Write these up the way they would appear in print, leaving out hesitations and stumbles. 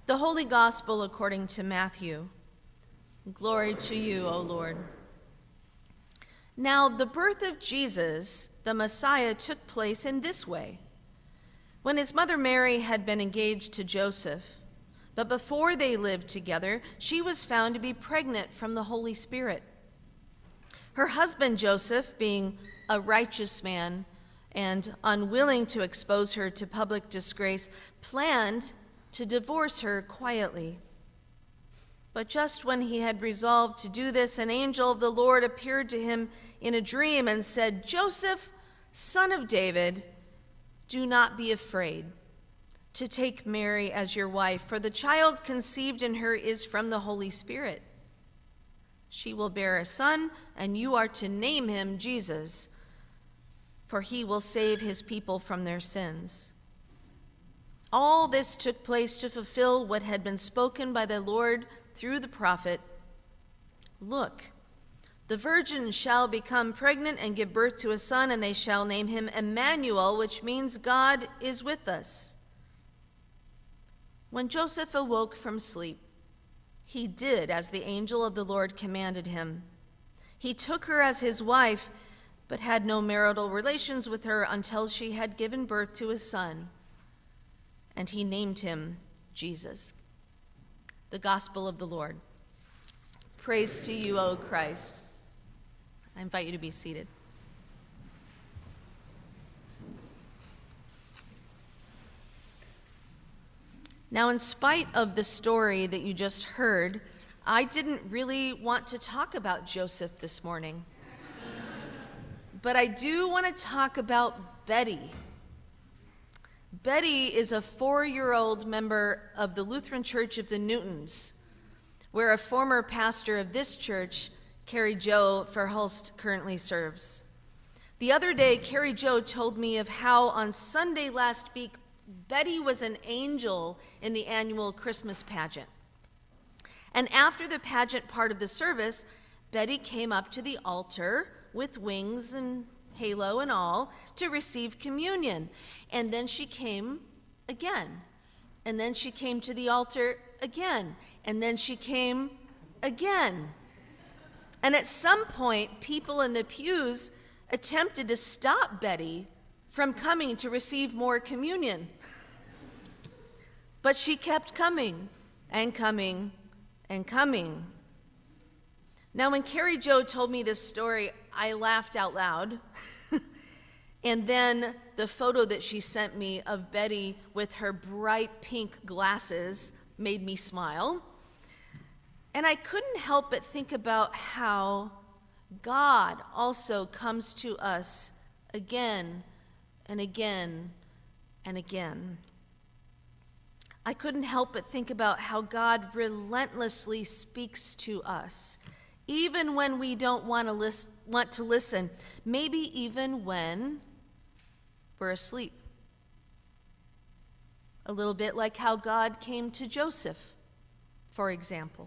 The Holy Gospel according to Matthew. Glory to you, O Lord. Now, the birth of Jesus, the Messiah, took place in this way. When his mother Mary had been engaged to Joseph, but before they lived together, she was found to be pregnant from the Holy Spirit. Her husband Joseph, being a righteous man and unwilling to expose her to public disgrace, planned to divorce her quietly. But just when he had resolved to do this, an angel of the Lord appeared to him in a dream and said, "Joseph, son of David, do not be afraid to take Mary as your wife, for the child conceived in her is from the Holy Spirit. She will bear a son, and you are to name him Jesus, for he will save his people from their sins." All this took place to fulfill what had been spoken by the Lord through the prophet. "Look, the virgin shall become pregnant and give birth to a son, and they shall name him Emmanuel," which means God is with us. When Joseph awoke from sleep, he did as the angel of the Lord commanded him. He took her as his wife, but had no marital relations with her until she had given birth to a son, and he named him Jesus. The Gospel of the Lord. Praise to you, O Christ. I invite you to be seated. Now, in spite of the story that you just heard, I didn't really want to talk about Joseph this morning. But I do want to talk about Betty. Betty is a 4-year-old member of the Lutheran Church of the Newtons, where a former pastor of this church, Carrie Jo Verhulst, currently serves. The other day, Carrie Jo told me of how on Sunday last week, Betty was an angel in the annual Christmas pageant. And after the pageant part of the service, Betty came up to the altar with wings and halo and all to receive communion. And then she came again. And then she came to the altar again. And then she came again. And at some point, people in the pews attempted to stop Betty from coming to receive more communion. But she kept coming and coming and coming. Now, when Carrie Jo told me this story, I laughed out loud. And then the photo that she sent me of Betty with her bright pink glasses made me smile. And I couldn't help but think about how God also comes to us again and again and again. I couldn't help but think about how God relentlessly speaks to us, even when we don't want to listen, maybe even when we're asleep. A little bit like how God came to Joseph, for example.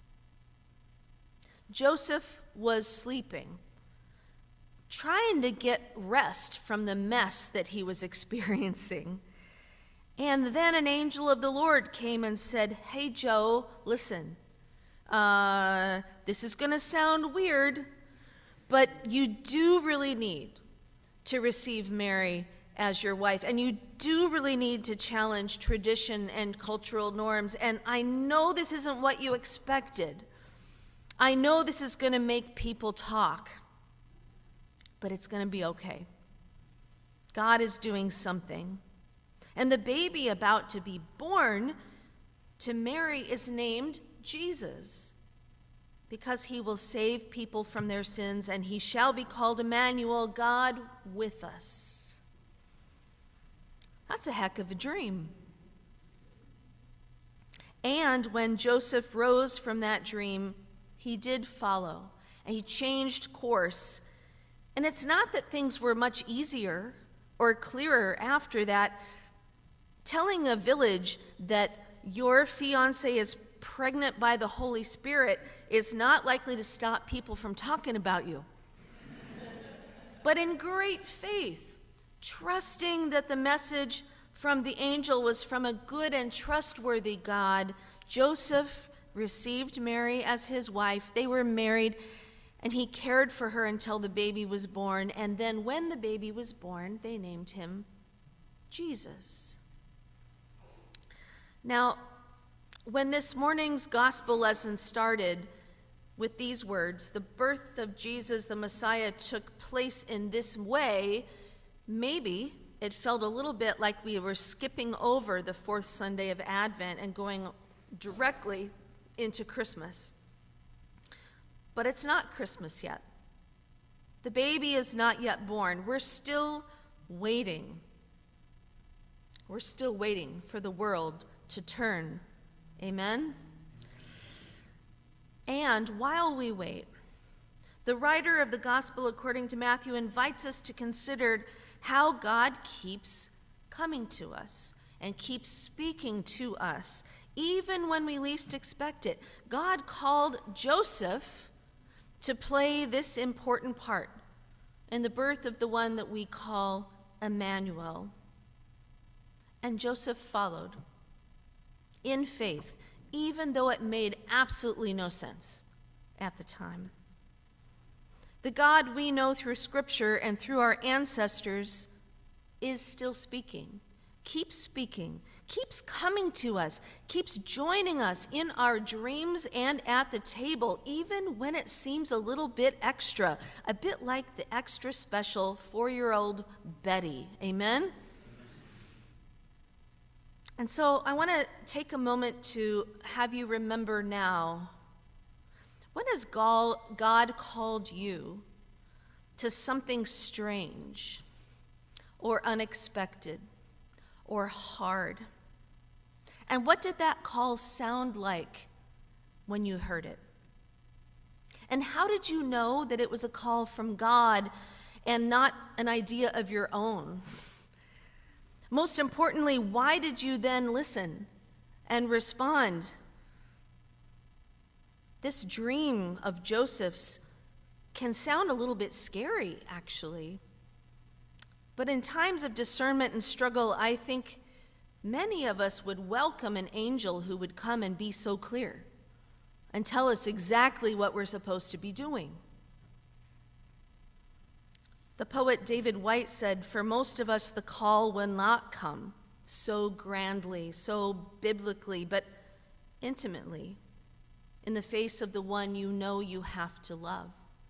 Joseph was sleeping, trying to get rest from the mess that he was experiencing. And then an angel of the Lord came and said, "Hey, Joe, listen. This is going to sound weird, but you do really need to receive Mary as your wife, and you do really need to challenge tradition and cultural norms. And I know this isn't what you expected. I know this is going to make people talk, but it's going to be okay. God is doing something. And the baby about to be born to Mary is named Jesus, because he will save people from their sins, and he shall be called Emmanuel, God with us." That's a heck of a dream. And when Joseph rose from that dream, he did follow, and he changed course. And it's not that things were much easier or clearer after that. Telling a village that your fiancé is pregnant by the Holy Spirit is not likely to stop people from talking about you. But in great faith, trusting that the message from the angel was from a good and trustworthy God. Joseph received Mary as his wife. They were married, and he cared for her until the baby was born. And then when the baby was born, they named him Jesus. Now, when this morning's gospel lesson started with these words, the birth of Jesus, the Messiah, took place in this way, maybe it felt a little bit like we were skipping over the fourth Sunday of Advent and going directly into Christmas. But it's not Christmas yet. The baby is not yet born. We're still waiting. We're still waiting for the world to turn. Amen? And while we wait, the writer of the Gospel according to Matthew invites us to consider how God keeps coming to us and keeps speaking to us, even when we least expect it. God called Joseph to play this important part in the birth of the one that we call Emmanuel. And Joseph followed in faith, even though it made absolutely no sense at the time. The God we know through Scripture and through our ancestors is still speaking, keeps coming to us, keeps joining us in our dreams and at the table, even when it seems a little bit extra, a bit like the extra special 4-year-old Betty. Amen? And so I want to take a moment to have you remember now, when has God called you to something strange or unexpected or hard? And what did that call sound like when you heard it? And how did you know that it was a call from God and not an idea of your own? Most importantly, why did you then listen and respond? This dream of Joseph's can sound a little bit scary, actually. But in times of discernment and struggle, I think many of us would welcome an angel who would come and be so clear and tell us exactly what we're supposed to be doing. The poet David White said, "For most of us, the call will not come so grandly, so biblically, but intimately, in the face of the one you know you have to love."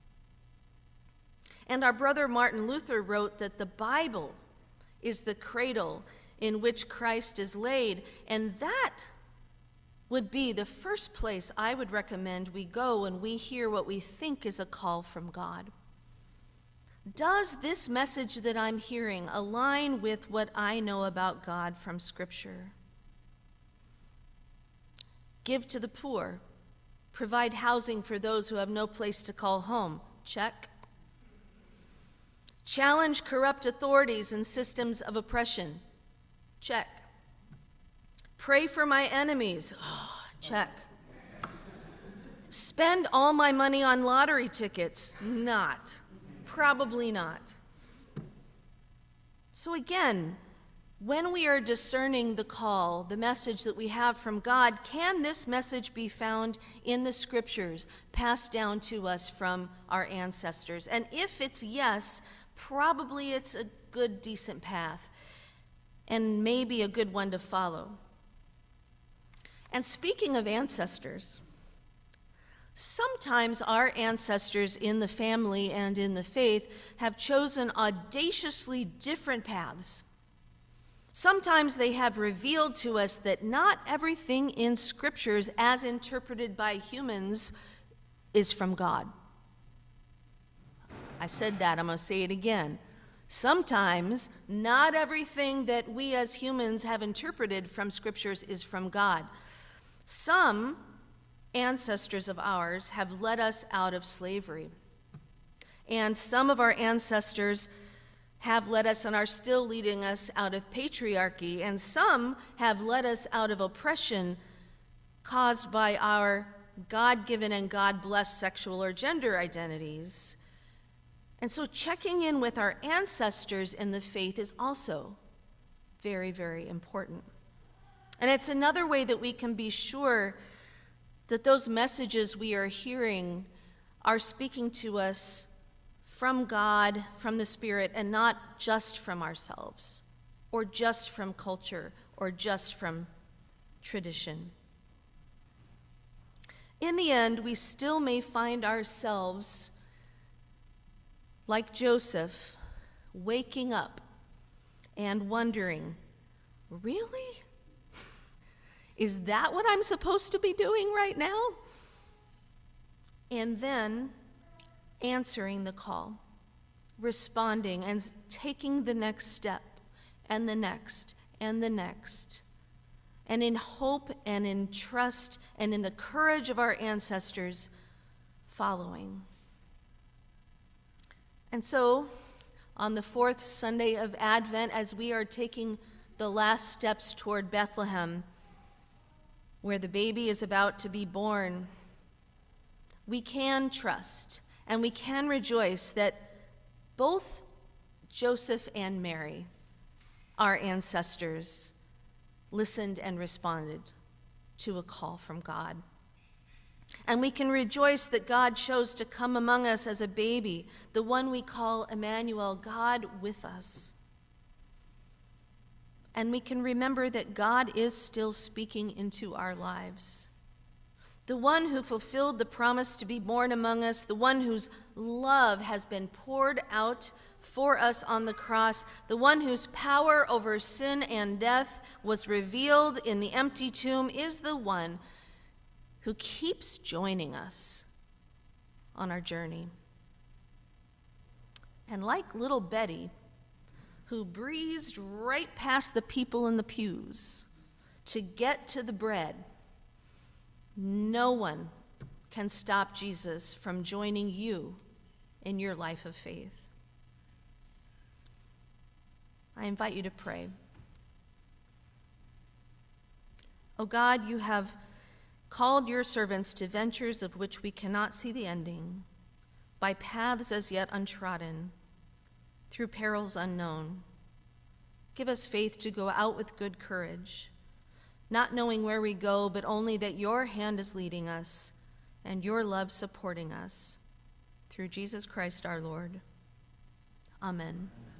And our brother Martin Luther wrote that the Bible is the cradle in which Christ is laid, and that would be the first place I would recommend we go when we hear what we think is a call from God. Does this message that I'm hearing align with what I know about God from Scripture? Give to the poor. Provide housing for those who have no place to call home. Check. Challenge corrupt authorities and systems of oppression. Check. Pray for my enemies. Check. Spend all my money on lottery tickets. Not. Probably not. So again, when we are discerning the call, the message that we have from God, can this message be found in the Scriptures, passed down to us from our ancestors? And if it's yes, probably it's a good, decent path, and maybe a good one to follow. And speaking of ancestors, sometimes our ancestors in the family and in the faith have chosen audaciously different paths. Sometimes they have revealed to us that not everything in Scriptures, as interpreted by humans, is from God. I said that, I'm going to say it again. Sometimes not everything that we as humans have interpreted from Scriptures is from God. Some ancestors of ours have led us out of slavery. And some of our ancestors have led us and are still leading us out of patriarchy. And some have led us out of oppression caused by our God-given and God-blessed sexual or gender identities. And so checking in with our ancestors in the faith is also very, very important. And it's another way that we can be sure that those messages we are hearing are speaking to us from God, from the Spirit, and not just from ourselves, or just from culture, or just from tradition. In the end, we still may find ourselves, like Joseph, waking up and wondering, really? Is that what I'm supposed to be doing right now? And then answering the call, responding and taking the next step, and the next, and the next. And in hope and in trust and in the courage of our ancestors, following. And so, on the fourth Sunday of Advent, as we are taking the last steps toward Bethlehem, where the baby is about to be born, we can trust and we can rejoice that both Joseph and Mary, our ancestors, listened and responded to a call from God. And we can rejoice that God chose to come among us as a baby, the one we call Emmanuel, God with us. And we can remember that God is still speaking into our lives. The one who fulfilled the promise to be born among us, the one whose love has been poured out for us on the cross, the one whose power over sin and death was revealed in the empty tomb, is the one who keeps joining us on our journey. And like little Betty, who breezed right past the people in the pews to get to the bread, no one can stop Jesus from joining you in your life of faith. I invite you to pray. O God, you have called your servants to ventures of which we cannot see the ending, by paths as yet untrodden, through perils unknown. Give us faith to go out with good courage, not knowing where we go, but only that your hand is leading us and your love supporting us. Through Jesus Christ our Lord. Amen.